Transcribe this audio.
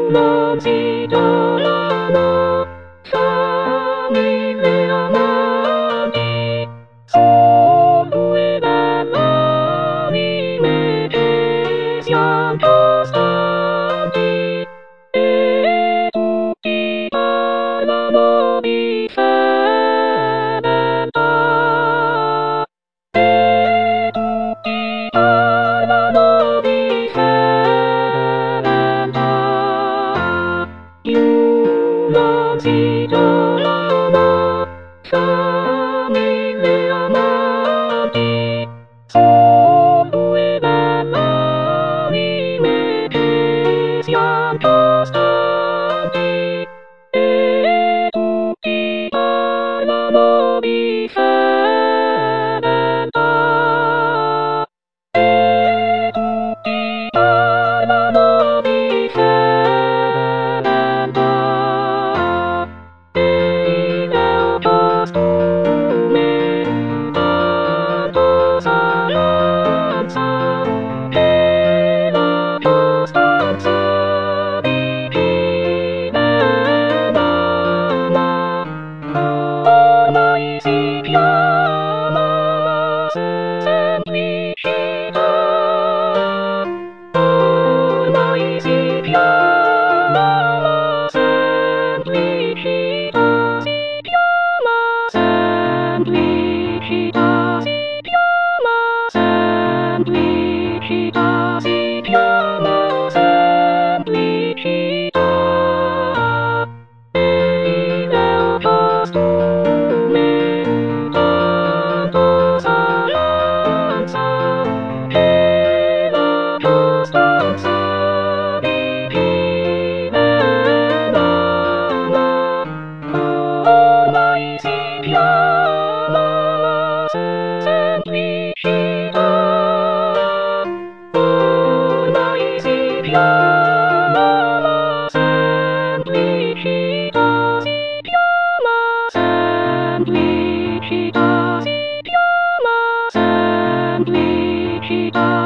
non si trovano famiglie amanti, sono due bell'anime che siamo costanti e tutti parlano di fedeltà. E tutti parlano di fedeltà. Più non si trovano famiglie amanti, sono due bell'anime che siamo costanti e tutti parlano di fedeltà. E tutti parlano di fedeltà. E nel costume tanto s'avanza e la costanza di chi ne ama. Ormai si chiama la semplicità. Ormai si chiama la semplicità. Si chiama semplicità. Si chiama semplicità. Si chiama semplicità. E nel costume tanto s'avanza e la costanza di chi ne ama. Ormai si chiama la semplicità. Ormai si chiama la semplicità. Si chiama semplicità. Si chiama semplicità.